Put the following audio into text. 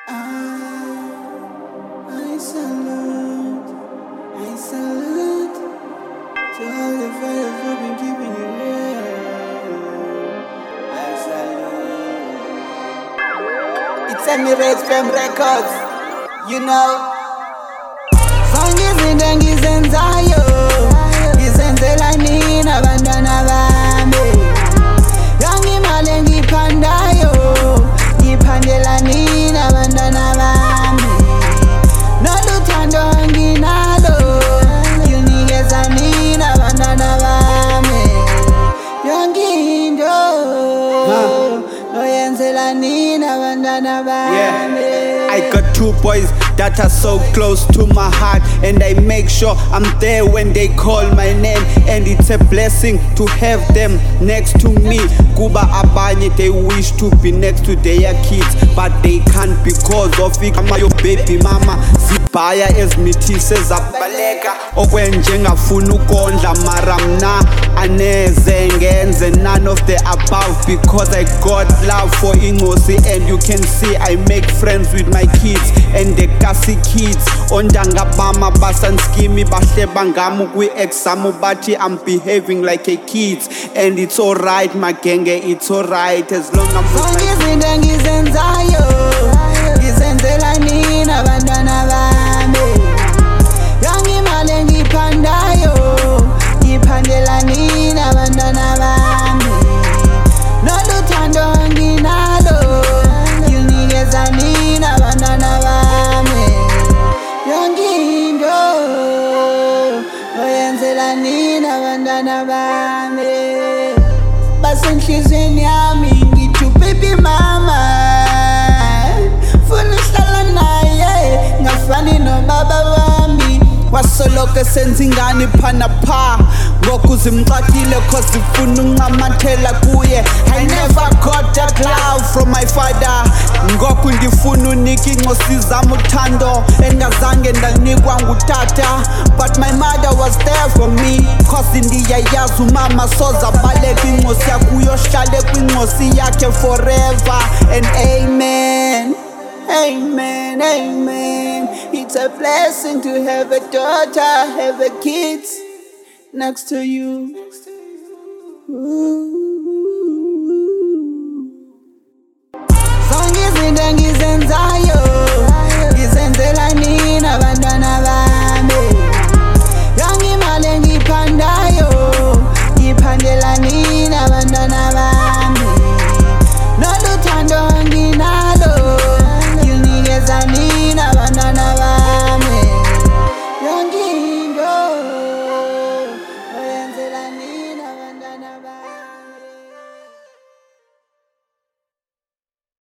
I salute to all the fighters who've been keeping it real. I salute. It's Emirates Fame Records, you know. Songizi ngizenzayo, ngizenzela nina abantwana bami. Yangimali ngiphandayo, ngiphandela nina abantwana bami. Noluthando nginalo, nginikeza nina abantwana bami. Yonke into oyenzela nina abantwana bami. I got two boys that are so close to my heart, and I make sure I'm there when they call my name, and it's a blessing to have them next to me. Kuba abanye, they wish to be next to their kids, but they can't because of it. Your baby mama zibhaya ezimithise zabaleka okwenje ngafuna ukondla mara mna aneze ngenze none of the above because I got love for Ingosi, and you can see I make friends with my kids and the Kasi kids. Ondanga bama basanskimi bahleba ngami kwi-exam bathi I'm behaving like a kid, and it's alright magenge, it's alright as long as Songizinto ngizenzayo, ngizenzela nina abantwana bami. Yangimali ngiphandayo, ngiphandela nina abantwana bami. Noluthando nginalo, nginikeza nina abantwana bami. Yonke into oyenzela nina abantwana bami. Basenhlizweni yami ngithi baby mama, funa uhlala naye ngafani nobaba wami. wasoloke senza ingane phana pha ngokuzimxakile cause ifuna uncamathela kuye. I never got that love from my father, ngoku ndifuna unika Ingosi zami uthando engazange ndanikwa ngutata, but my mother was there for me cause ndiyayazi umama soza baleka Ingosi yakhe uyohlale kwingosi yakhe forever and amen. Amen, amen. It's a blessing to have a daughter, have a kid next to you. Songizinto